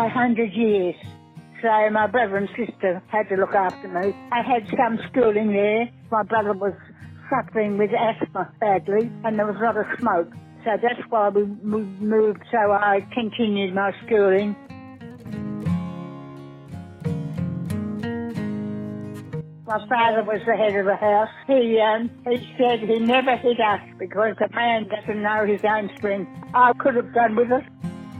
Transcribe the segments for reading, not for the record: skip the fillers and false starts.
by 100 years. So my brother and sister had to look after me. I had some schooling there. My brother was suffering with asthma badly, and there was a lot of smoke. So that's why we moved, so I continued my schooling. My father was the head of the house. He said he never hit us because the man doesn't know his own strength. I could have gone with it.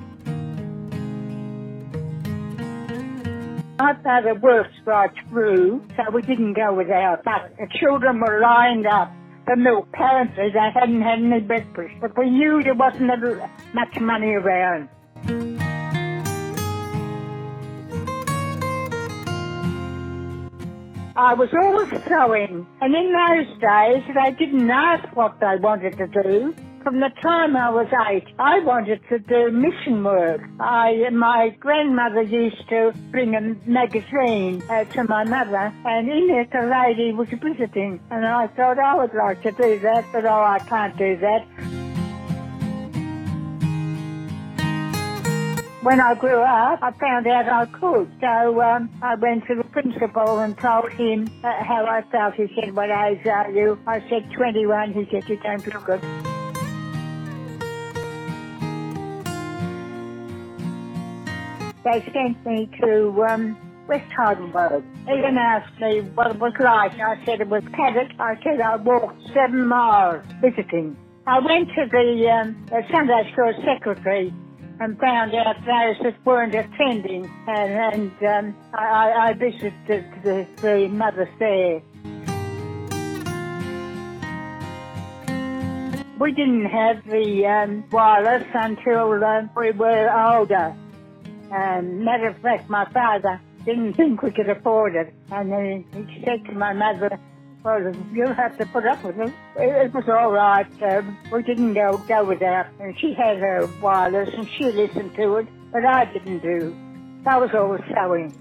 My father worked right through, so we didn't go without. But the children were lined up for milk. Apparently they hadn't had any breakfast, but we knew there wasn't much money around. I was always sewing, and in those days they didn't ask what they wanted to do. From the time I was 8, I wanted to do mission work. My grandmother used to bring a magazine to my mother, and in it a lady was visiting, and I thought I would like to do that, but I can't do that. When I grew up, I found out I could. So I went to the principal and told him how I felt. He said, "What age are you?" I said, 21. He said, "You don't look it." They sent me to West Heidelberg. He then asked me what it was like. I said it was paddock. I said I walked 7 miles visiting. I went to the Sunday school secretary and found out those that weren't attending, and I visited the mothers there. We didn't have the wireless until we were older. Matter of fact, my father didn't think we could afford it, and then he said to my mother, "Well, you'll have to put up with it." It was all right. We didn't go without. And she had her wireless, and she listened to it, but I didn't do. I was always sewing.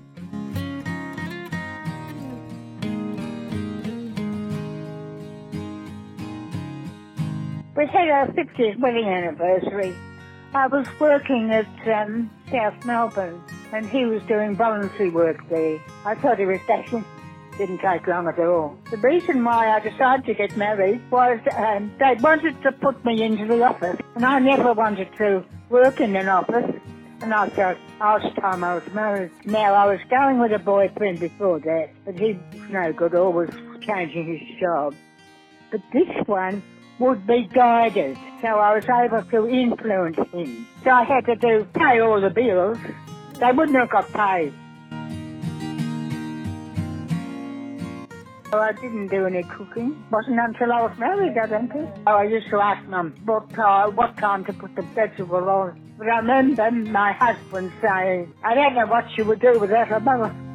We had our 50th wedding anniversary. I was working at South Melbourne, and he was doing voluntary work there. I thought he was dashing. Didn't take long at all. The reason why I decided to get married was they wanted to put me into the office, and I never wanted to work in an office, and I thought, it's time I was married. Now, I was going with a boyfriend before that, but he was no good, always changing his job. But this one would be guided, so I was able to influence him. So I had to pay all the bills. They wouldn't have got paid. So I didn't do any cooking. Wasn't until I was married, I don't think. I used to ask Mum what time to put the vegetable on. But I remember my husband saying, "I don't know what she would do without her mother."